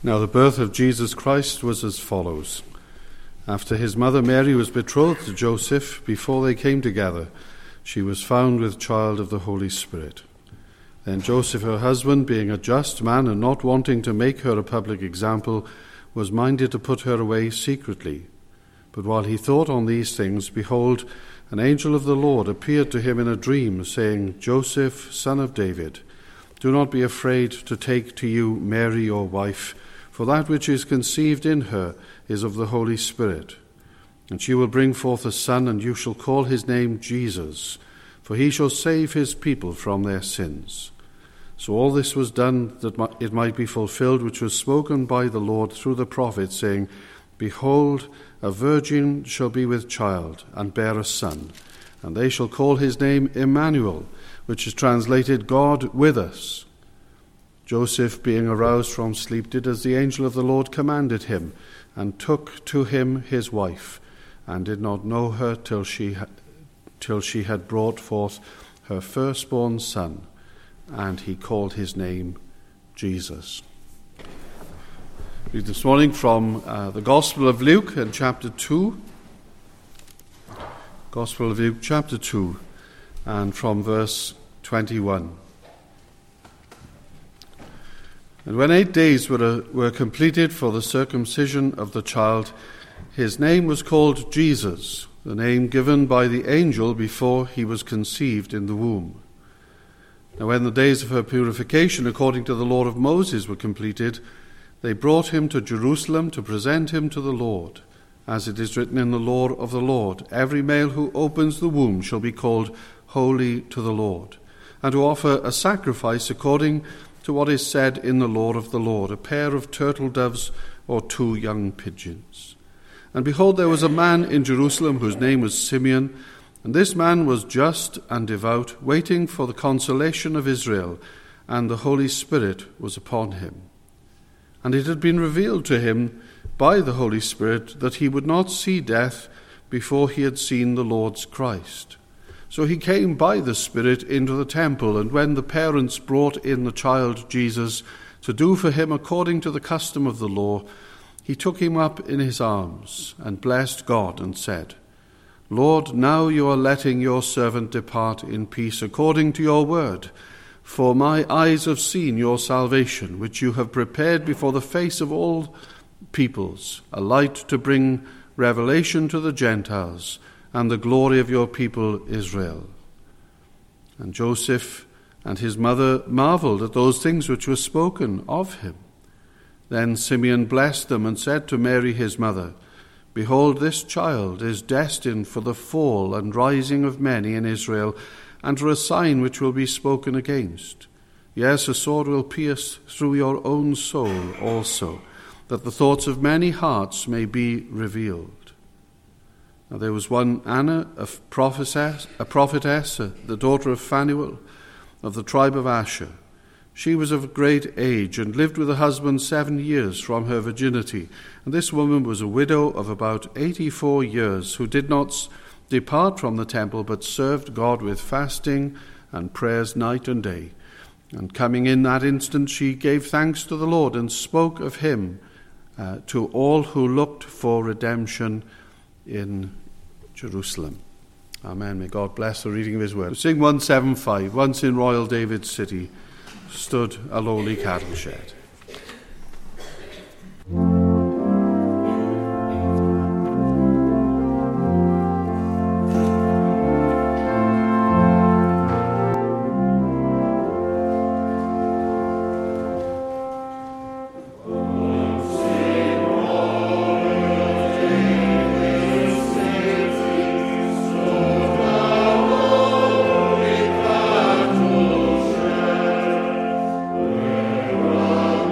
Now the birth of Jesus Christ was as follows. After his mother Mary was betrothed to Joseph, before they came together, she was found with child of the Holy Spirit. Then Joseph, her husband, being a just man and not wanting to make her a public example, was minded to put her away secretly. But while he thought on these things, behold, an angel of the Lord appeared to him in a dream, saying, Joseph, son of David, do not be afraid to take to you Mary your wife, for that which is conceived in her is of the Holy Spirit. And she will bring forth a son, and you shall call his name Jesus, for he shall save his people from their sins. So all this was done that it might be fulfilled, which was spoken by the Lord through the prophet, saying, Behold, a virgin shall be with child, and bear a son, and they shall call his name Emmanuel, which is translated God with us. Joseph, being aroused from sleep, did as the angel of the Lord commanded him, and took to him his wife, and did not know her till she had brought forth her firstborn son, and he called his name Jesus. Read this morning from the Gospel of Luke in chapter 2. Gospel of Luke chapter 2, and from verse 21. And when 8 days were completed for the circumcision of the child, his name was called Jesus, the name given by the angel before he was conceived in the womb. Now when the days of her purification according to the law of Moses were completed, they brought him to Jerusalem to present him to the Lord. As it is written in the law of the Lord, every male who opens the womb shall be called holy to the Lord, and to offer a sacrifice according to what is said in the law of the Lord, a pair of turtle doves or 2 young pigeons. And behold, there was a man in Jerusalem whose name was Simeon, and this man was just and devout, waiting for the consolation of Israel, and the Holy Spirit was upon him. And it had been revealed to him by the Holy Spirit that he would not see death before he had seen the Lord's Christ. So he came by the Spirit into the temple, and when the parents brought in the child Jesus to do for him according to the custom of the law, he took him up in his arms and blessed God and said, Lord, now you are letting your servant depart in peace according to your word, for my eyes have seen your salvation, which you have prepared before the face of all peoples, a light to bring revelation to the Gentiles, and the glory of your people Israel. And Joseph and his mother marveled at those things which were spoken of him. Then Simeon blessed them and said to Mary his mother, Behold, this child is destined for the fall and rising of many in Israel, and for a sign which will be spoken against. Yes, a sword will pierce through your own soul also, that the thoughts of many hearts may be revealed. Now there was one Anna, a prophetess, the daughter of Phanuel, of the tribe of Asher. She was of great age and lived with a husband 7 years from her virginity. And this woman was a widow of about 84 years, who did not depart from the temple, but served God with fasting and prayers night and day. And coming in that instant, she gave thanks to the Lord and spoke of him to all who looked for redemption in Jerusalem. Amen. May God bless the reading of his word. Sing 175. Once in royal David's city stood a lowly cattle shed. Oh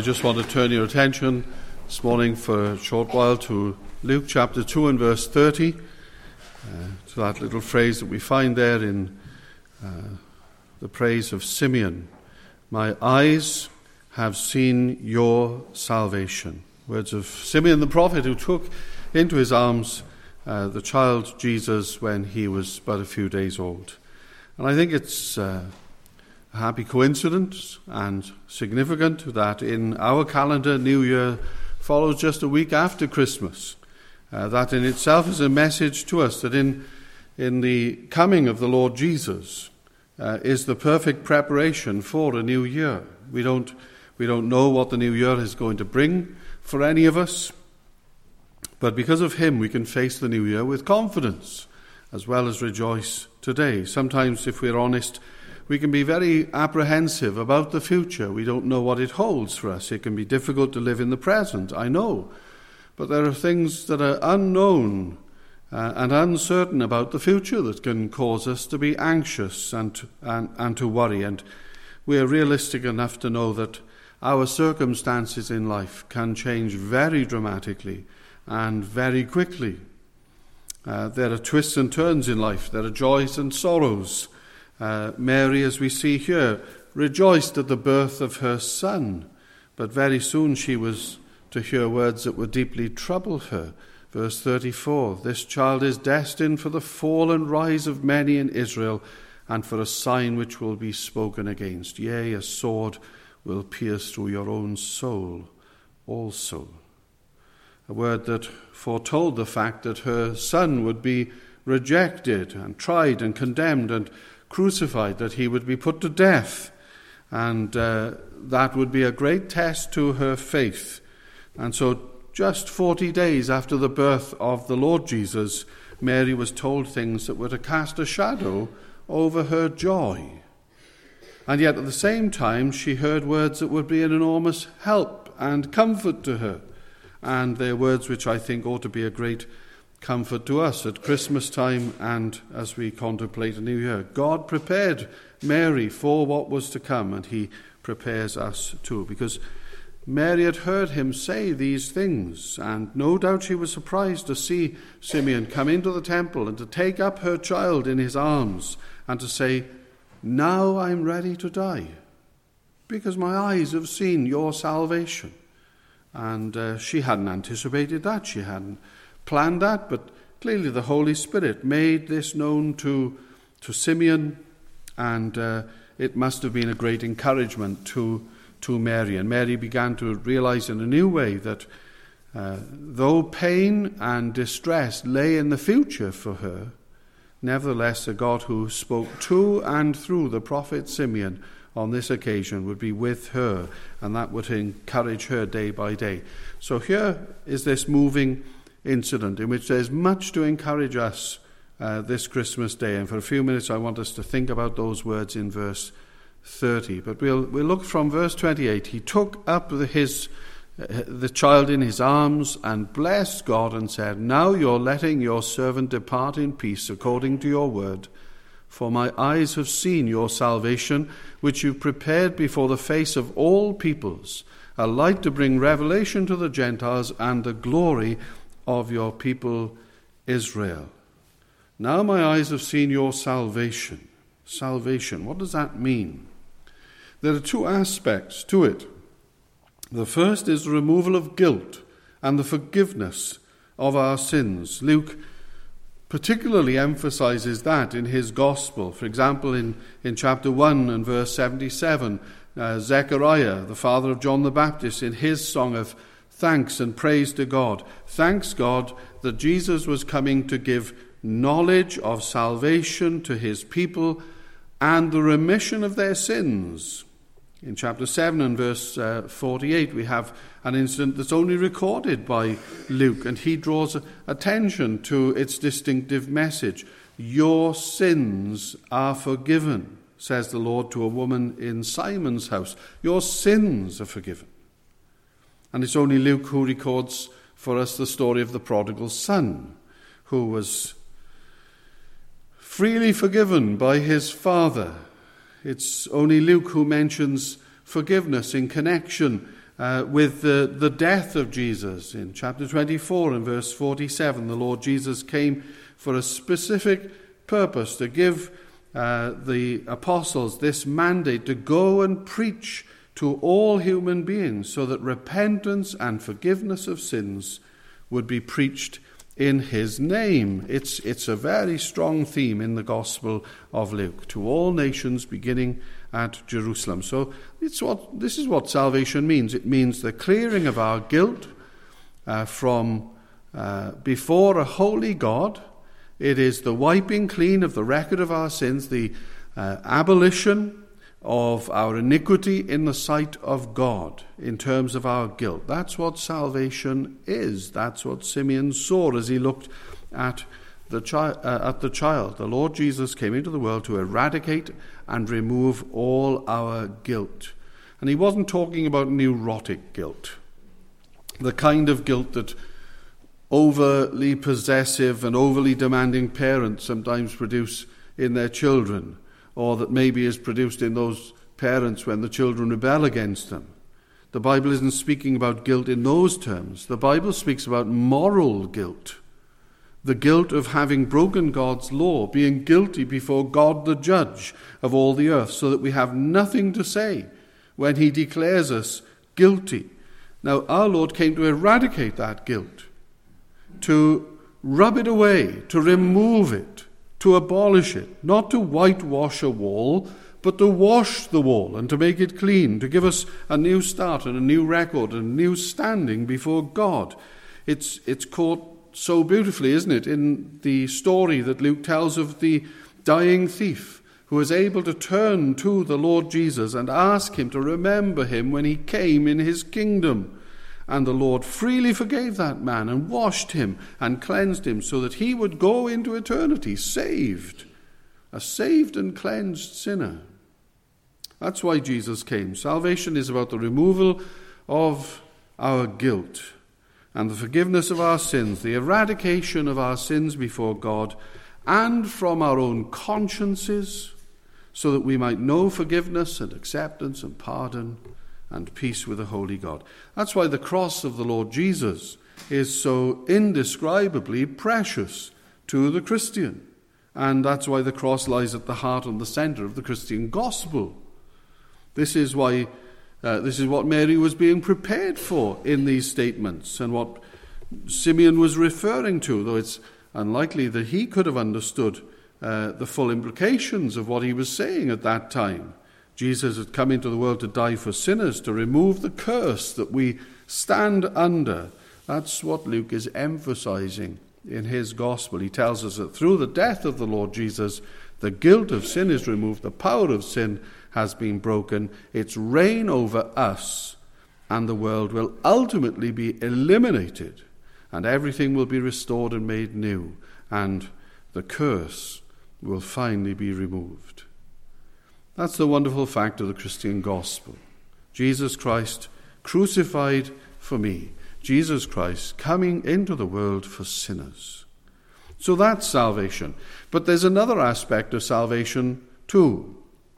just want to turn your attention this morning for a short while to Luke chapter 2 and verse 30, to that little phrase that we find there in the praise of Simeon. My eyes have seen your salvation. Words of Simeon the prophet, who took into his arms the child Jesus when he was but a few days old. And I think it's a happy coincidence and significant that in our calendar, New Year follows just a week after Christmas. That in itself is a message to us that in the coming of the Lord Jesus is the perfect preparation for a new year. We don't know what the new year is going to bring for any of us, but because of him we can face the new year with confidence as well as rejoice today. Sometimes, if we're honest, we can be very apprehensive about the future. We don't know what it holds for us. It can be difficult to live in the present, I know. But there are things that are unknown and uncertain about the future that can cause us to be anxious and to worry. And we are realistic enough to know that our circumstances in life can change very dramatically and very quickly. There are twists and turns in life. There are joys and sorrows. Mary, as we see here, rejoiced at the birth of her son, but very soon she was to hear words that would deeply trouble her. Verse 34, this child is destined for the fall and rise of many in Israel, and for a sign which will be spoken against. Yea, a sword will pierce through your own soul also. A word that foretold the fact that her son would be rejected and tried and condemned and crucified, that he would be put to death, and that would be a great test to her faith. And so just 40 days after the birth of the Lord Jesus, Mary was told things that were to cast a shadow over her joy. And yet at the same time she heard words that would be an enormous help and comfort to her. And they're words which I think ought to be a great comfort to us at Christmas time and as we contemplate a new year. God prepared Mary for what was to come, and he prepares us too, because Mary had heard him say these things, and no doubt she was surprised to see Simeon come into the temple and to take up her child in his arms and to say, now I'm ready to die, because my eyes have seen your salvation. And she hadn't anticipated that. She hadn't planned that, but clearly the Holy Spirit made this known to Simeon, and it must have been a great encouragement to Mary. And Mary began to realize in a new way that though pain and distress lay in the future for her, nevertheless the God who spoke to and through the prophet Simeon on this occasion would be with her, and that would encourage her day by day. So here is this moving incident in which there's much to encourage us this Christmas day. And for a few minutes I want us to think about those words in verse 30. But we'll look from verse 28. He took up the child in his arms and blessed God and said, now you're letting your servant depart in peace according to your word. For my eyes have seen your salvation, which you've prepared before the face of all peoples, a light to bring revelation to the Gentiles and the glory of your people Israel. Now my eyes have seen your salvation. Salvation, what does that mean? There are two aspects to it. The first is the removal of guilt and the forgiveness of our sins. Luke particularly emphasizes that in his gospel. For example, in chapter 1 and verse 77, Zechariah, the father of John the Baptist, in his song of thanks and praise to God, thanks God that Jesus was coming to give knowledge of salvation to his people and the remission of their sins. In chapter 7 and verse 48, we have an incident that's only recorded by Luke, and he draws attention to its distinctive message. Your sins are forgiven, says the Lord to a woman in Simon's house. Your sins are forgiven. And it's only Luke who records for us the story of the prodigal son, who was freely forgiven by his father. It's only Luke who mentions forgiveness in connection with the death of Jesus. In chapter 24 and verse 47, the Lord Jesus came for a specific purpose, to give the apostles this mandate to go and preach to all human beings so that repentance and forgiveness of sins would be preached in his name. It's a very strong theme in the Gospel of Luke, to all nations beginning at Jerusalem. So this is what salvation means. It means the clearing of our guilt from before a holy God. It is the wiping clean of the record of our sins, the abolition of our iniquity in the sight of God in terms of our guilt. That's what salvation is. That's what Simeon saw as he looked at the child. The Lord Jesus came into the world to eradicate and remove all our guilt. And he wasn't talking about neurotic guilt, the kind of guilt that overly possessive and overly demanding parents sometimes produce in their children, or that maybe is produced in those parents when the children rebel against them. The Bible isn't speaking about guilt in those terms. The Bible speaks about moral guilt, the guilt of having broken God's law, being guilty before God the judge of all the earth, so that we have nothing to say when he declares us guilty. Now, our Lord came to eradicate that guilt, to rub it away, to remove it, to abolish it, not to whitewash a wall, but to wash the wall and to make it clean, to give us a new start and a new record and a new standing before God. It's caught so beautifully, isn't it, in the story that Luke tells of the dying thief who was able to turn to the Lord Jesus and ask him to remember him when he came in his kingdom. And the Lord freely forgave that man and washed him and cleansed him so that he would go into eternity saved, a saved and cleansed sinner. That's why Jesus came. Salvation is about the removal of our guilt and the forgiveness of our sins, the eradication of our sins before God and from our own consciences, so that we might know forgiveness and acceptance and pardon and peace with a holy God. That's why the cross of the Lord Jesus is so indescribably precious to the Christian. And that's why the cross lies at the heart and the center of the Christian gospel. This is what Mary was being prepared for in these statements, and what Simeon was referring to, though it's unlikely that he could have understood the full implications of what he was saying at that time. Jesus had come into the world to die for sinners, to remove the curse that we stand under. That's what Luke is emphasizing in his gospel. He tells us that through the death of the Lord Jesus, the guilt of sin is removed, the power of sin has been broken, its reign over us and the world will ultimately be eliminated, and everything will be restored and made new, and the curse will finally be removed. That's the wonderful fact of the Christian gospel. Jesus Christ crucified for me. Jesus Christ coming into the world for sinners. So that's salvation. But there's another aspect of salvation too,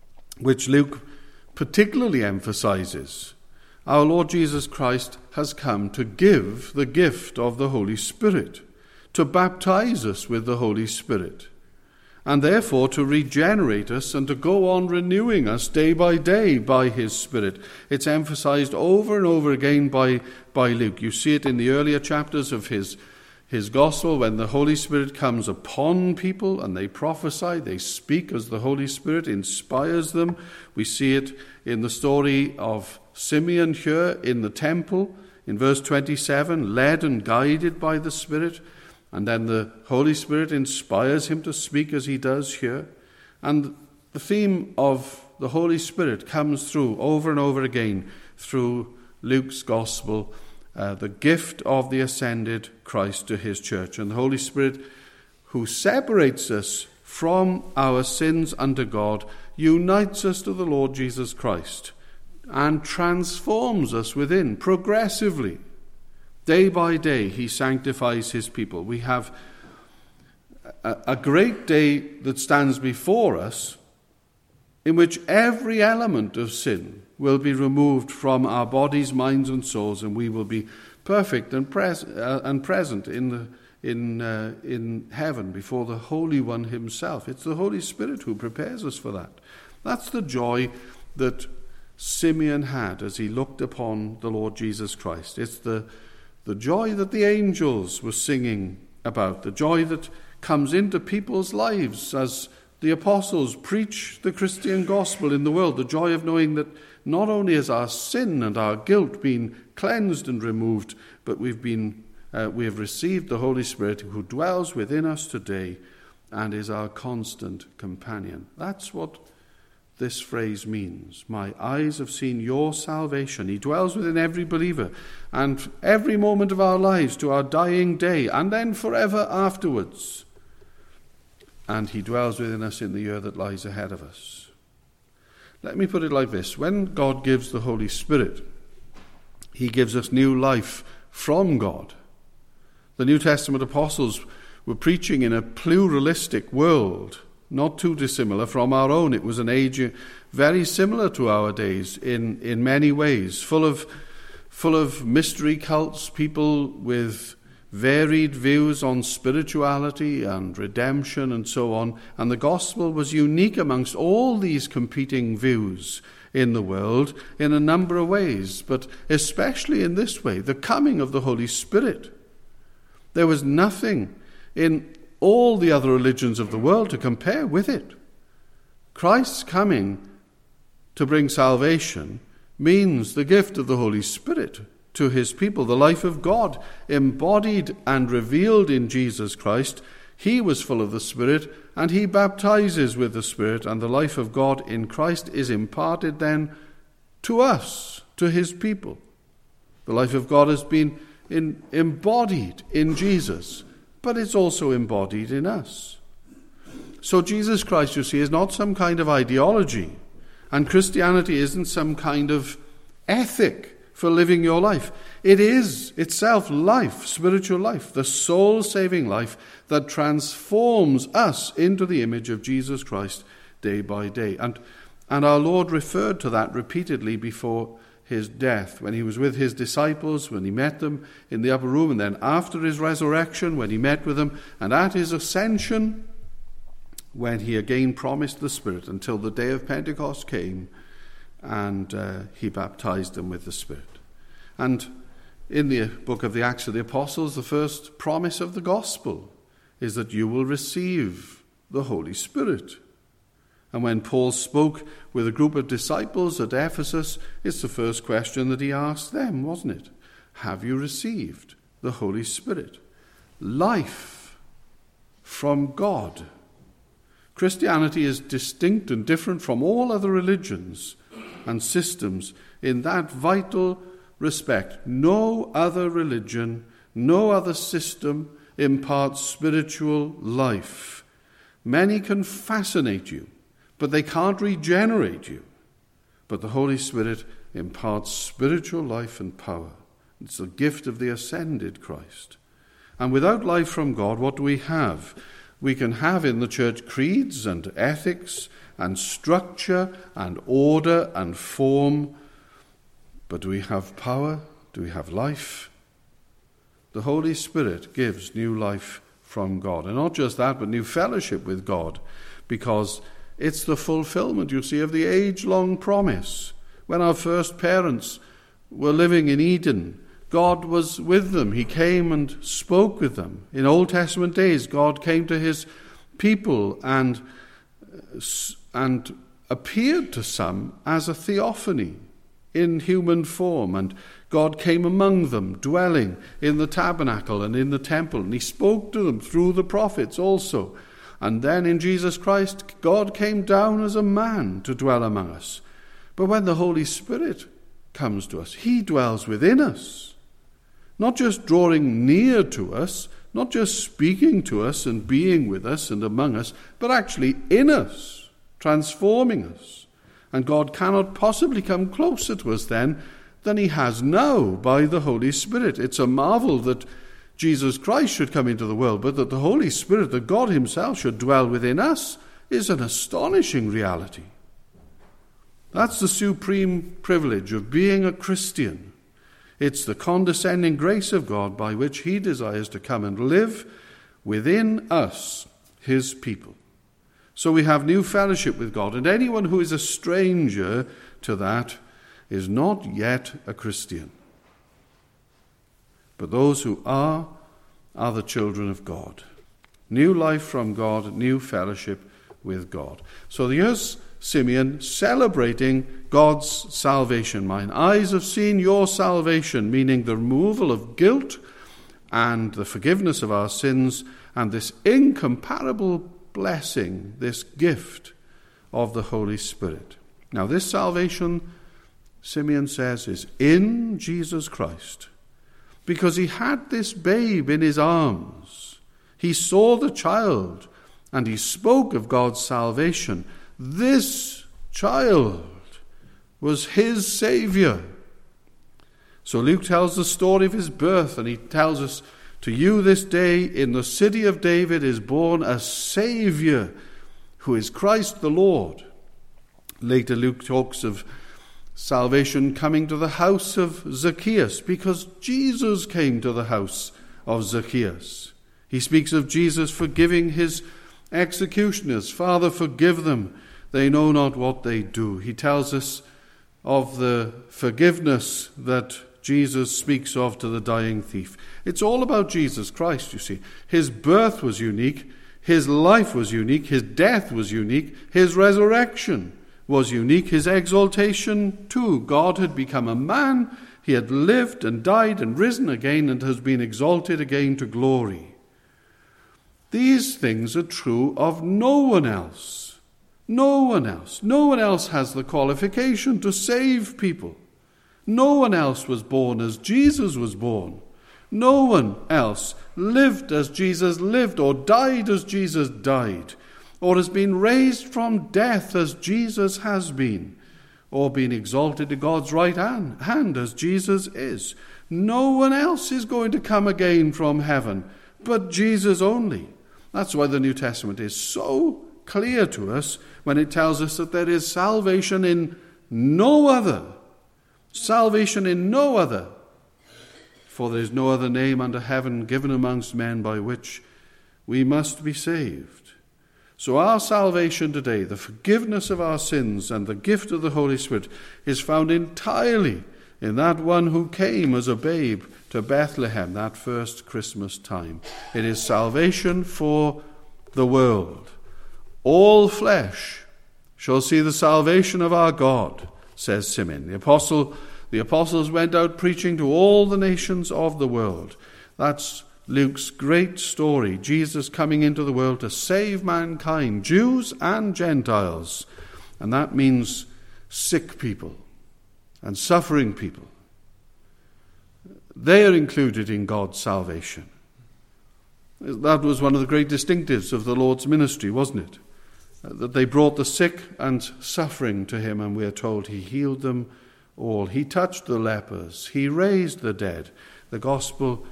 which Luke particularly emphasizes. Our Lord Jesus Christ has come to give the gift of the Holy Spirit, to baptize us with the Holy Spirit, and therefore to regenerate us and to go on renewing us day by day by his Spirit. It's emphasized over and over again by Luke. You see it in the earlier chapters of his gospel, when the Holy Spirit comes upon people and they prophesy, they speak as the Holy Spirit inspires them. We see it in the story of Simeon here in the temple, in verse 27, led and guided by the Spirit. And then the Holy Spirit inspires him to speak as he does here. And the theme of the Holy Spirit comes through over and over again through Luke's gospel, the gift of the ascended Christ to his church. And the Holy Spirit, who separates us from our sins unto God, unites us to the Lord Jesus Christ and transforms us within progressively. Day by day, he sanctifies his people. We have a great day that stands before us in which every element of sin will be removed from our bodies, minds, and souls, and we will be perfect and present in heaven before the Holy One himself. It's the Holy Spirit who prepares us for that. That's the joy that Simeon had as he looked upon the Lord Jesus Christ. It's the joy that the angels were singing about, the joy that comes into people's lives as the apostles preach the Christian gospel in the world, the joy of knowing that not only has our sin and our guilt been cleansed and removed, but we have received the Holy Spirit who dwells within us today and is our constant companion. That's what this phrase means. My eyes have seen your salvation. He dwells within every believer and every moment of our lives to our dying day and then forever afterwards. And he dwells within us in the year that lies ahead of us. Let me put it like this. When God gives the Holy Spirit, he gives us new life from God. The New Testament apostles were preaching in a pluralistic world, not too dissimilar from our own. It was an age very similar to our days in many ways, full of mystery cults, people with varied views on spirituality and redemption and so on. And the gospel was unique amongst all these competing views in the world in a number of ways, but especially in this way, the coming of the Holy Spirit. There was nothing in all the other religions of the world to compare with it. Christ's coming to bring salvation means the gift of the Holy Spirit to his people, the life of God embodied and revealed in Jesus Christ. He was full of the Spirit, and he baptizes with the Spirit, and the life of God in Christ is imparted then to us, to his people. The life of God has been embodied in Jesus, but it's also embodied in us. So Jesus Christ, you see, is not some kind of ideology, and Christianity isn't some kind of ethic for living your life. It is itself life, spiritual life, the soul-saving life that transforms us into the image of Jesus Christ day by day. And our Lord referred to that repeatedly before his death, when he was with his disciples, when he met them in the upper room, and then after his resurrection, when he met with them, and at his ascension, when he again promised the Spirit until the day of Pentecost came, and he baptized them with the Spirit. And in the book of the Acts of the Apostles, the first promise of the gospel is that you will receive the Holy Spirit. And when Paul spoke with a group of disciples at Ephesus, it's the first question that he asked them, wasn't it? Have you received the Holy Spirit? Life from God. Christianity is distinct and different from all other religions and systems in that vital respect. No other religion, no other system imparts spiritual life. Many can fascinate you, but they can't regenerate you. But the Holy Spirit imparts spiritual life and power. It's the gift of the ascended Christ. And without life from God, what do we have? We can have in the church creeds and ethics and structure and order and form, but do we have power? Do we have life? The Holy Spirit gives new life from God. And not just that, but new fellowship with God, because it's the fulfillment, you see, of the age-long promise. When our first parents were living in Eden, God was with them. He came and spoke with them. In Old Testament days, God came to his people and appeared to some as a theophany in human form, and God came among them, dwelling in the tabernacle and in the temple, and he spoke to them through the prophets also. And then in Jesus Christ, God came down as a man to dwell among us. But when the Holy Spirit comes to us, he dwells within us, not just drawing near to us, not just speaking to us and being with us and among us, but actually in us, transforming us. And God cannot possibly come closer to us then than he has now by the Holy Spirit. It's a marvel that Jesus Christ should come into the world, but that the Holy Spirit, that God himself should dwell within us, is an astonishing reality. That's the supreme privilege of being a Christian. It's the condescending grace of God by which he desires to come and live within us, his people. So we have new fellowship with God, and anyone who is a stranger to that is not yet a Christian. But those who are the children of God. New life from God, new fellowship with God. So here's Simeon celebrating God's salvation. Mine eyes have seen your salvation, meaning the removal of guilt and the forgiveness of our sins and this incomparable blessing, this gift of the Holy Spirit. Now this salvation, Simeon says, is in Jesus Christ, because he had this babe in his arms. He saw the child and he spoke of God's salvation. This child was his Savior. So Luke tells the story of his birth, and he tells us, to you this day in the city of David is born a Savior who is Christ the Lord. Later Luke talks of salvation coming to the house of Zacchaeus, because Jesus came to the house of Zacchaeus. He speaks of Jesus forgiving his executioners. Father, forgive them. They know not what they do. He tells us of the forgiveness that Jesus speaks of to the dying thief. It's all about Jesus Christ, you see. His birth was unique. His life was unique. His death was unique. His resurrection was unique. His exaltation too. God had become a man. He had lived and died and risen again and has been exalted again to glory. These things are true of no one else. No one else. No one else has the qualification to save people. No one else was born as Jesus was born. No one else lived as Jesus lived, or died as Jesus died, or has been raised from death as Jesus has been, or been exalted to God's right hand as Jesus is. No one else is going to come again from heaven, but Jesus only. That's why the New Testament is so clear to us when it tells us that there is salvation in no other. Salvation in no other. For there is no other name under heaven given amongst men by which we must be saved. So our salvation today, the forgiveness of our sins and the gift of the Holy Spirit, is found entirely in that one who came as a babe to Bethlehem that first Christmas time. It is salvation for the world. All flesh shall see the salvation of our God, says Simeon. The apostles went out preaching to all the nations of the world. That's Luke's great story, Jesus coming into the world to save mankind, Jews and Gentiles. And that means sick people and suffering people. They are included in God's salvation. That was one of the great distinctives of the Lord's ministry, wasn't it? That they brought the sick and suffering to him, and we are told he healed them all. He touched the lepers. He raised the dead. The Gospels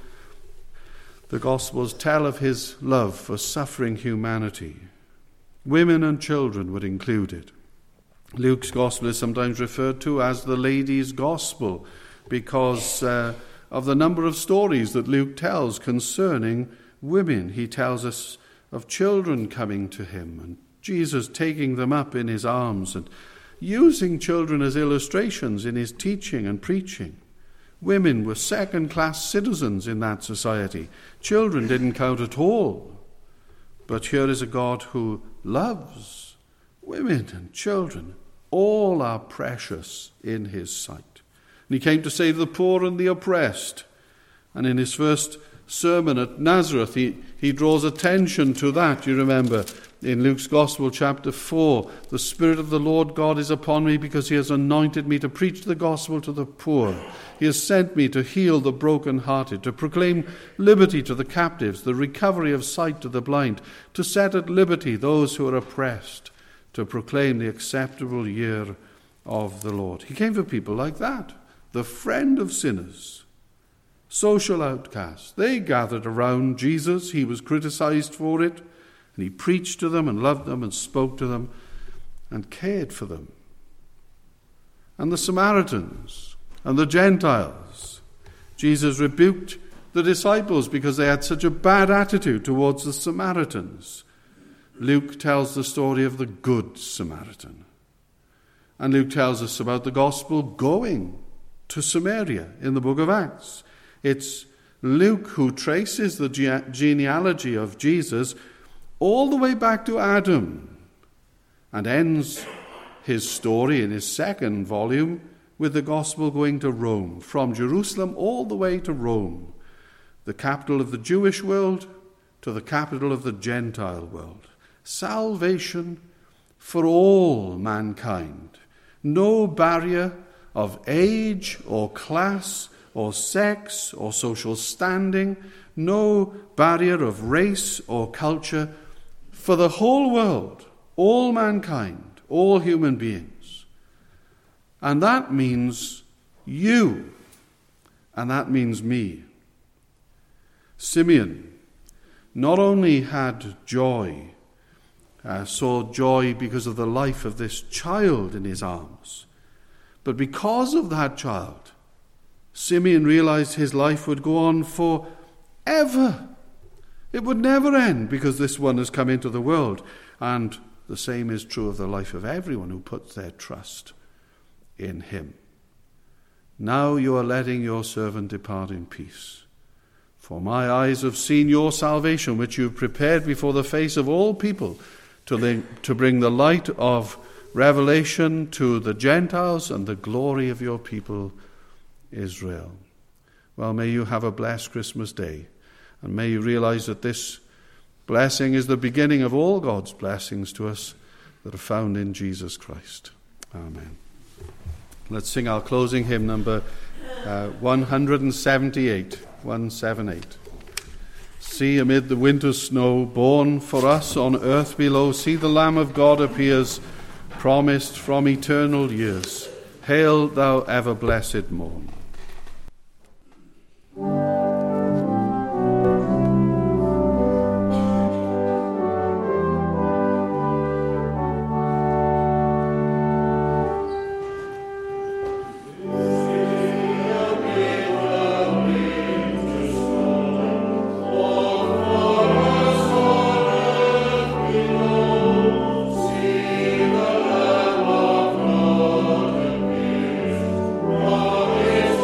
tell of his love for suffering humanity. Women and children were included. Luke's Gospel is sometimes referred to as the Lady's Gospel because of the number of stories that Luke tells concerning women. He tells us of children coming to him and Jesus taking them up in his arms and using children as illustrations in his teaching and preaching. Women were second-class citizens in that society. Children didn't count at all. But here is a God who loves women and children. All are precious in his sight. And he came to save the poor and the oppressed. And in his first sermon at Nazareth, he draws attention to that. You remember in Luke's Gospel, chapter 4, the Spirit of the Lord God is upon me because he has anointed me to preach the gospel to the poor. He has sent me to heal the brokenhearted, to proclaim liberty to the captives, the recovery of sight to the blind, to set at liberty those who are oppressed, to proclaim the acceptable year of the Lord. He came for people like that, the friend of sinners, social outcasts. They gathered around Jesus. He was criticized for it. And he preached to them and loved them and spoke to them and cared for them. and the Samaritans and the Gentiles. Jesus rebuked the disciples because they had such a bad attitude towards the Samaritans. Luke tells the story of the Good Samaritan. And Luke tells us about the gospel going to Samaria in the book of Acts. It's Luke who traces the genealogy of Jesus all the way back to Adam and ends his story in his second volume with the gospel going to Rome, from Jerusalem all the way to Rome, the capital of the Jewish world to the capital of the Gentile world. Salvation for all mankind. No barrier of age or class or sex or social standing, no barrier of race or culture, for the whole world, all mankind, all human beings. And that means you, and that means me. Simeon not only had joy, saw joy because of the life of this child in his arms, but because of that child, Simeon realized his life would go on forever. It would never end because this one has come into the world. And the same is true of the life of everyone who puts their trust in him. Now you are letting your servant depart in peace. For my eyes have seen your salvation, which you have prepared before the face of all people, to bring the light of revelation to the Gentiles and the glory of your people Israel. Well, may you have a blessed Christmas day, and may you realize that this blessing is the beginning of all God's blessings to us that are found in Jesus Christ. Amen. Let's sing our closing hymn, number 178, 178. See, amid the winter snow, born for us on earth below, see the Lamb of God appears, promised from eternal years. Hail, thou ever-blessed morn. Is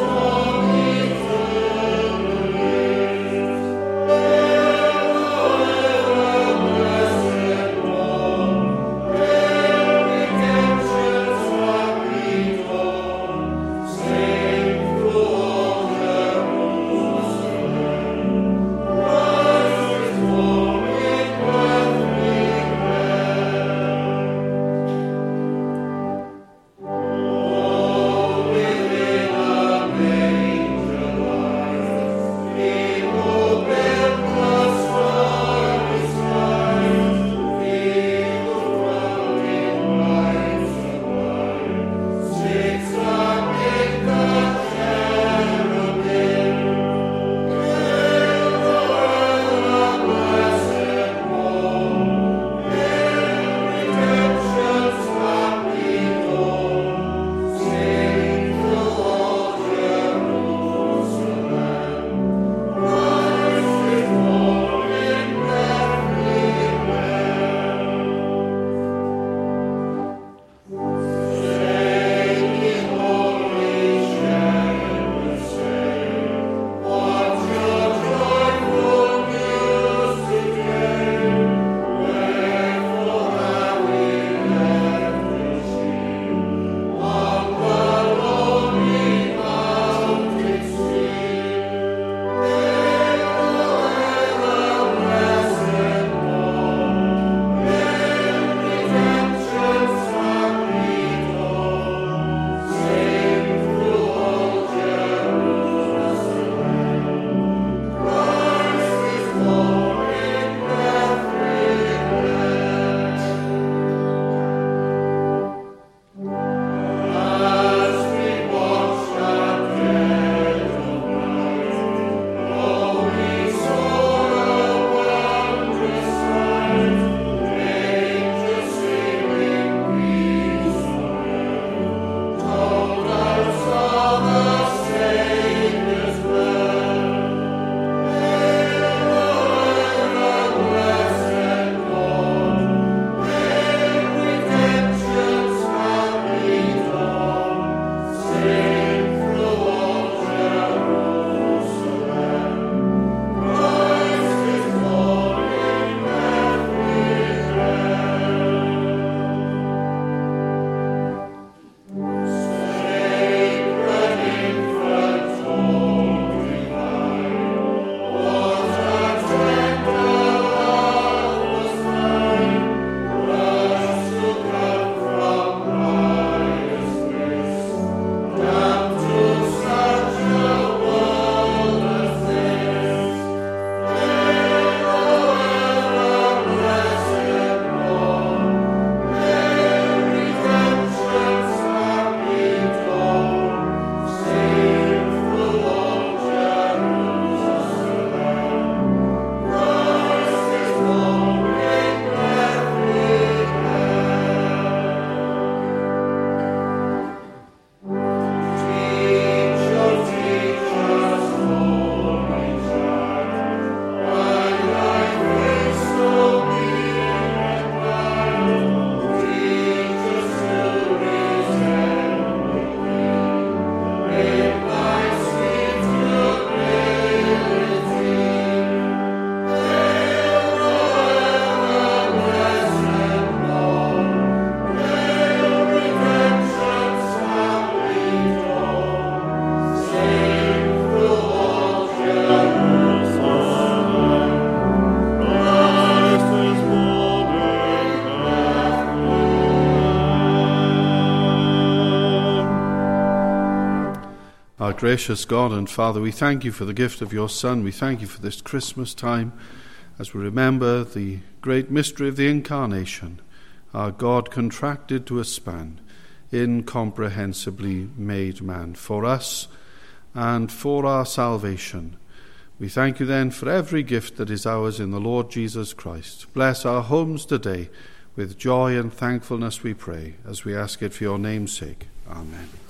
gracious God and Father, we thank you for the gift of your Son. We thank you for this Christmas time as we remember the great mystery of the Incarnation, our God contracted to a span, incomprehensibly made man for us and for our salvation. We thank you then for every gift that is ours in the Lord Jesus Christ. Bless our homes today. With joy and thankfulness we pray, as we ask it for your name's sake. Amen.